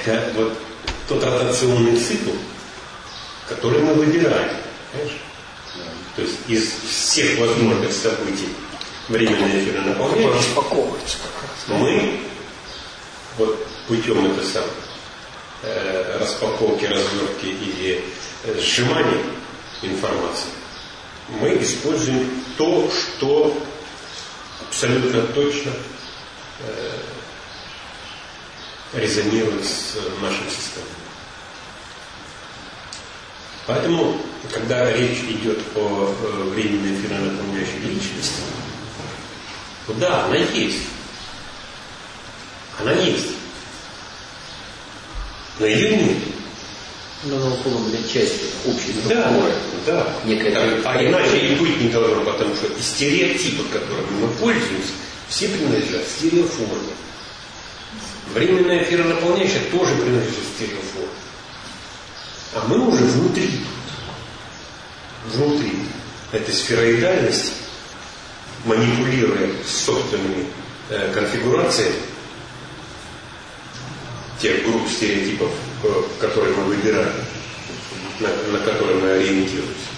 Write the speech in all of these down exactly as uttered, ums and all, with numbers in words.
это вот тот ротационный цикл, который мы выбираем. Понимаешь? То есть из всех возможных событий временное эфирное наполнение распаковывается как раз. Мы вот путем это самое э, распаковки, развертки и э, сжимания информации мы используем то, что абсолютно точно э, резонирует с нашим системой. Поэтому, когда речь идет о временной эфирно наполняющей личности, то да, она есть. Она есть. Но ее нет. Но она условно для части общей структуры. Да, да. Некая а, а иначе и быть не должно, потому что стереотипы, которыми мы пользуемся, все принадлежат стереоформе. Временная эфиронаполняющая тоже принадлежит стереоформе. А мы уже внутри, внутри этой сфероидальности, манипулируя собственными э, конфигурациями тех групп стереотипов, э, которые мы выбираем, на, на которые мы ориентируемся,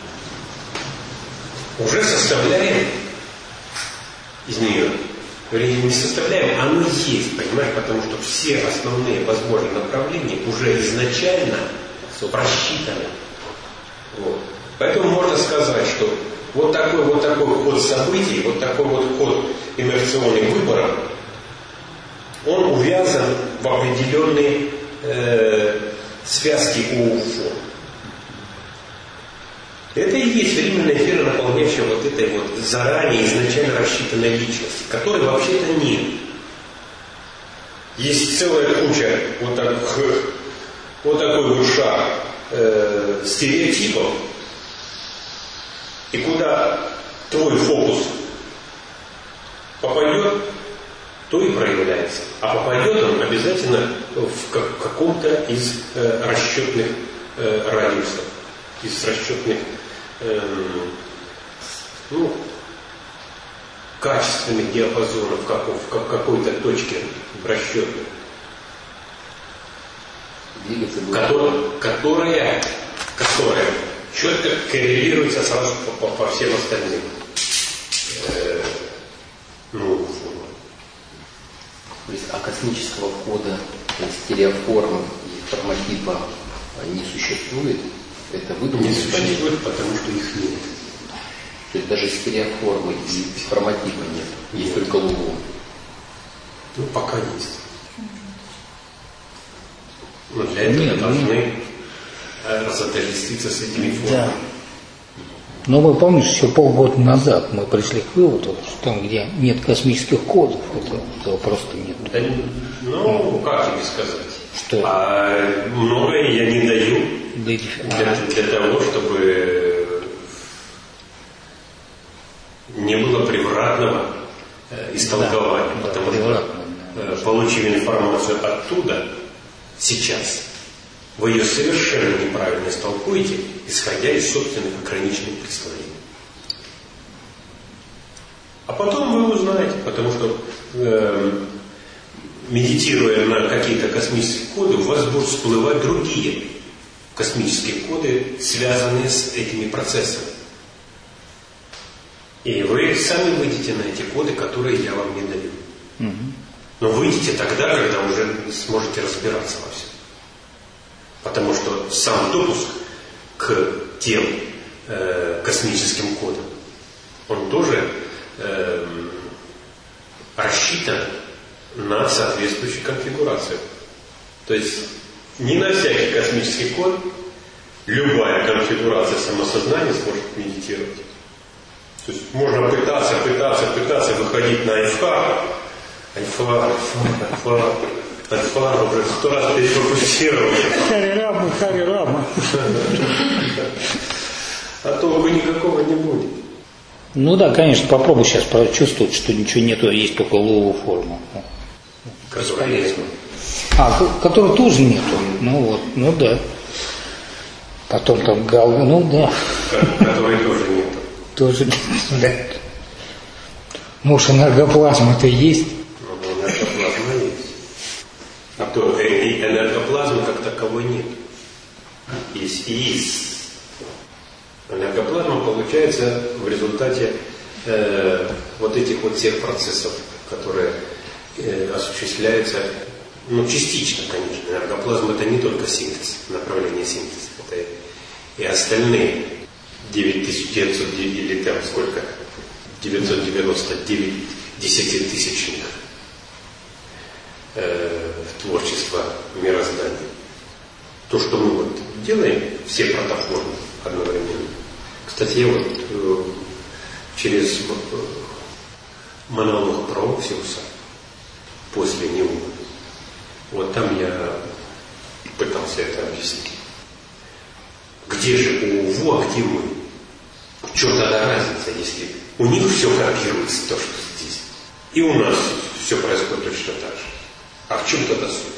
уже составляем из нее, вернее, не составляем, оно есть, понимаешь, потому что все основные возможные направления уже изначально просчитаны. Вот. Поэтому можно сказать, что вот такой вот такой ход событий, вот такой вот ход инерционных выборов, он увязан в определенные э, связки УФО. Это и есть временная эфира, наполняющая вот этой вот заранее изначально рассчитанной личности, которой вообще-то нет. Есть целая куча вот таких вот такой вот шаг э, стереотипов, и куда твой фокус попадет, то и проявляется. А попадет он обязательно в как, каком-то из э, расчетных э, радиусов, из расчетных э, ну, качественных диапазонов как, в, как, какой-то точке расчета. Которая, которая, которая четко коррелируется сразу по, по, по всем остальным э, ну, формам. То есть, а космического кода, стереоформы и форматипа не существует? Это выдумано? Не существует, потому что их нет. То есть даже стереоформы и форматипа нет? Есть только Лулу? Ну, пока есть. Но для этого нет, должны нет. разотождествиться с этими формами. Да. Но вы помните, еще полгода назад мы пришли к выводу, что там, где нет космических кодов, это, этого просто нет. Да, ну, как тебе сказать? Что? А многое я не даю да, для, для того, чтобы не было превратного э, истолкования. Да, потому да, что, э, получив информацию оттуда, сейчас, вы ее совершенно неправильно истолкуете, исходя из собственных ограниченных представлений. А потом вы узнаете, потому что э, медитируя на какие-то космические коды, у вас будут всплывать другие космические коды, связанные с этими процессами. И вы сами выйдете на эти коды, которые я вам не даю. Угу. Но выйдете тогда, когда уже сможете разбираться во всем. Потому что сам допуск к тем э, космическим кодам, он тоже э, рассчитан на соответствующую конфигурацию. То есть не на всякий космический код любая конфигурация самосознания сможет медитировать. То есть можно пытаться, пытаться, пытаться выходить на альфа, альфа, альфа, альфа, уже сто раз перепропустировали. Хари-рама, хари-рама. А толку никакого не будет. Ну да, конечно, попробуй сейчас прочувствовать, что ничего нету, есть только ловую форму. Бесполезно. А, которой тоже нету. Ну вот, ну да. Потом там гал, ну да. Которой тоже нету. Тоже, да. Может, энергоплазма-то есть? Ну, энергоплазма есть. А то и энергоплазмы как таковой нет. Есть из. Энергоплазма получается в результате э, вот этих вот всех процессов, которые э, осуществляются, ну, частично, конечно. Энергоплазма это не только синтез, направление синтеза, это и остальные девять тысяч девятьсот или там сколько, девятьсот девяносто девять десятитысячных э, творчества мироздания. То, что мы вот делаем, все протоформы одновременно. Кстати, я вот э, через э, монолог про Оксиуса после него, вот там я пытался это объяснить. Где же у УВО, а где мы? В чем тогда разница, если у них все копируется, то, что здесь, и у нас все происходит точно так же? А в чем тогда суть?